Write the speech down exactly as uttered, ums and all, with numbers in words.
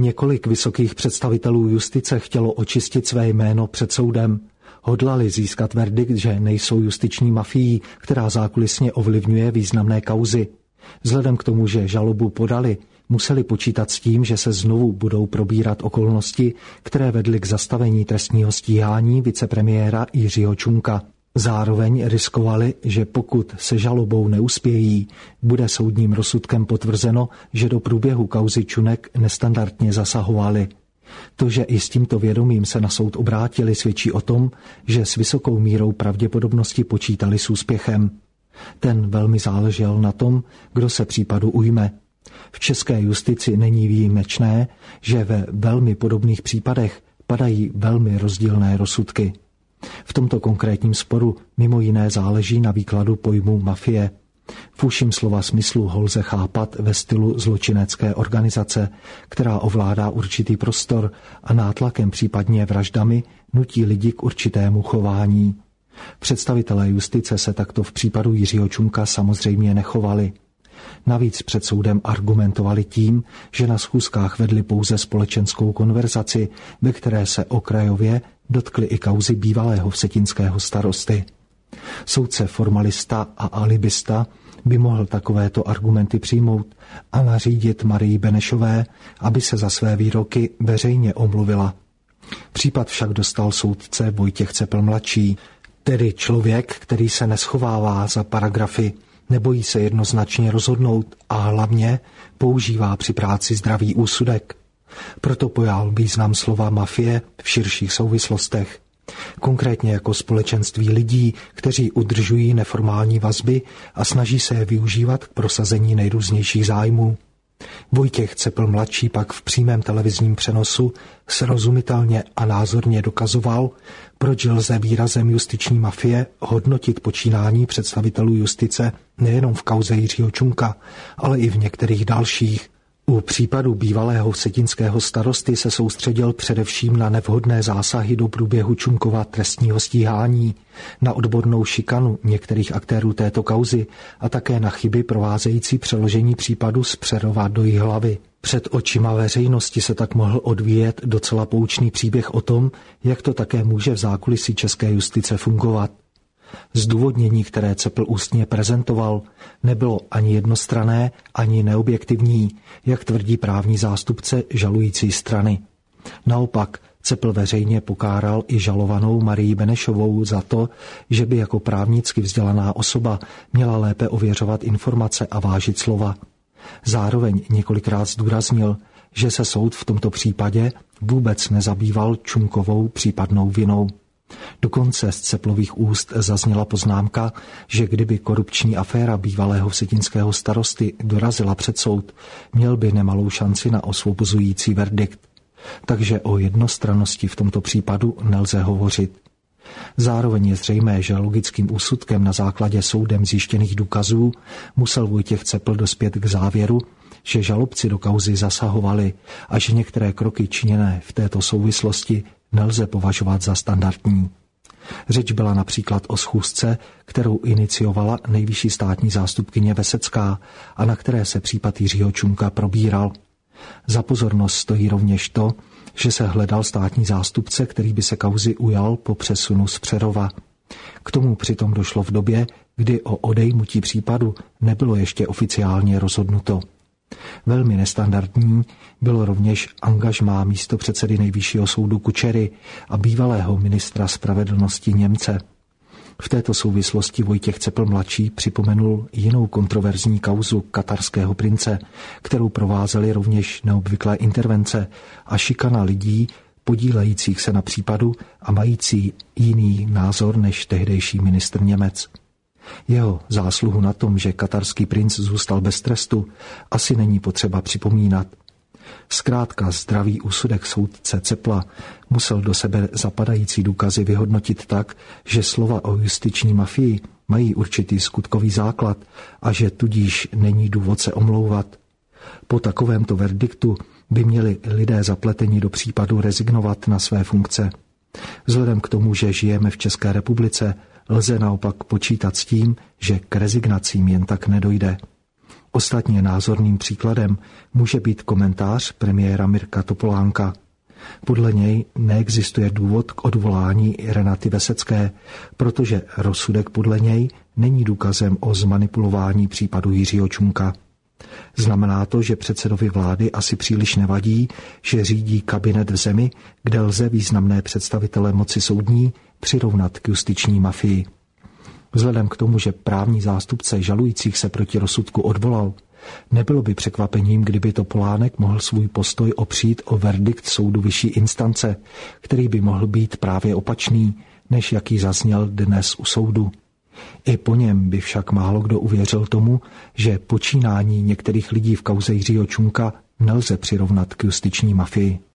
Několik vysokých představitelů justice chtělo očistit své jméno před soudem. Hodlali získat verdikt, že nejsou justiční mafií, která zákulisně ovlivňuje významné kauzy. Vzhledem k tomu, že žalobu podali, museli počítat s tím, že se znovu budou probírat okolnosti, které vedly k zastavení trestního stíhání vicepremiéra Jiřího Čunka. Zároveň riskovali, že pokud se žalobou neuspějí, bude soudním rozsudkem potvrzeno, že do průběhu kauzy Čunek nestandardně zasahovali. To, že i s tímto vědomím se na soud obrátili, svědčí o tom, že s vysokou mírou pravděpodobnosti počítali s úspěchem. Ten velmi záležel na tom, kdo se případu ujme. V české justici není výjimečné, že ve velmi podobných případech padají velmi rozdílné rozsudky. V tomto konkrétním sporu mimo jiné záleží na výkladu pojmu mafie. V užším slova smyslu ho lze chápat ve stylu zločinecké organizace, která ovládá určitý prostor a nátlakem, případně vraždami, nutí lidi k určitému chování. Představitelé justice se takto v případu Jiřího Čunka samozřejmě nechovali. Navíc před soudem argumentovali tím, že na schůzkách vedli pouze společenskou konverzaci, ve které se okrajově dotkli i kauzy bývalého vsetinského starosty. Soudce formalista a alibista by mohl takovéto argumenty přijmout a nařídit Marii Benešové, aby se za své výroky veřejně omluvila. Případ však dostal soudce Vojtěch Cepl mladší, tedy člověk, který se neschovává za paragrafy, nebojí se jednoznačně rozhodnout a hlavně používá při práci zdravý úsudek. Proto pojal význam slova mafie v širších souvislostech. Konkrétně jako společenství lidí, kteří udržují neformální vazby a snaží se je využívat k prosazení nejrůznějších zájmů. Vojtěch Cepl mladší pak v přímém televizním přenosu srozumitelně a názorně dokazoval, proč lze výrazem justiční mafie hodnotit počínání představitelů justice nejenom v kauze Jiřího Čunka, ale i v některých dalších. U případu bývalého vsetinského starosty se soustředil především na nevhodné zásahy do průběhu Čunkova trestního stíhání, na odbornou šikanu některých aktérů této kauzy a také na chyby provázející přeložení případu z Přerova do Jihlavy. Před očima veřejnosti se tak mohl odvíjet docela poučný příběh o tom, jak to také může v zákulisí české justice fungovat. Zdůvodnění, které Cepl ústně prezentoval, nebylo ani jednostranné, ani neobjektivní, jak tvrdí právní zástupce žalující strany. Naopak, Cepl veřejně pokáral i žalovanou Marii Benešovou za to, že by jako právnicky vzdělaná osoba měla lépe ověřovat informace a vážit slova. Zároveň několikrát zdůraznil, že se soud v tomto případě vůbec nezabýval Čunkovou případnou vinou. Dokonce z Ceplových úst zazněla poznámka, že kdyby korupční aféra bývalého vsetinského starosty dorazila před soud, měl by nemalou šanci na osvobozující verdikt. Takže o jednostrannosti v tomto případu nelze hovořit. Zároveň je zřejmé, že logickým úsudkem na základě soudem zjištěných důkazů musel Vojtěch Cepl dospět k závěru, že žalobci do kauzy zasahovali a že některé kroky činěné v této souvislosti nelze považovat za standardní. Řeč byla například o schůzce, kterou iniciovala nejvyšší státní zástupkyně Vesecká a na které se případ Jiřího Čunka probíral. Za pozornost stojí rovněž to, že se hledal státní zástupce, který by se kauzy ujal po přesunu z Přerova. K tomu přitom došlo v době, kdy o odejmutí případu nebylo ještě oficiálně rozhodnuto. Velmi nestandardní bylo rovněž angažmá místopředsedy Nejvyššího soudu Kučery a bývalého ministra spravedlnosti Němce. V této souvislosti Vojtěch Cepl mladší připomenul jinou kontroverzní kauzu katarského prince, kterou provázely rovněž neobvyklé intervence a šikana lidí podílejících se na případu a mající jiný názor než tehdejší ministr Němec. Jeho zásluhu na tom, že katarský princ zůstal bez trestu, asi není potřeba připomínat. Zkrátka zdravý úsudek soudce Cepla musel do sebe zapadající důkazy vyhodnotit tak, že slova o justiční mafii mají určitý skutkový základ a že tudíž není důvod se omlouvat. Po takovémto verdiktu by měli lidé zapletení do případu rezignovat na své funkce. Vzhledem k tomu, že žijeme v České republice, lze naopak počítat s tím, že k rezignacím jen tak nedojde. Ostatně názorným příkladem může být komentář premiéra Mirka Topolánka. Podle něj neexistuje důvod k odvolání Renaty Vesecké, protože rozsudek podle něj není důkazem o zmanipulování případu Jiřího Čunka. Znamená to, že předsedovi vlády asi příliš nevadí, že řídí kabinet v zemi, kde lze významné představitele moci soudní přirovnat k justiční mafii. Vzhledem k tomu, že právní zástupce žalujících se proti rozsudku odvolal, nebylo by překvapením, kdyby Topolánek mohl svůj postoj opřít o verdikt soudu vyšší instance, který by mohl být právě opačný, než jaký zazněl dnes u soudu. I po něm by však málo kdo uvěřil tomu, že počínání některých lidí v kauze Jiřího Čunka nelze přirovnat k justiční mafii.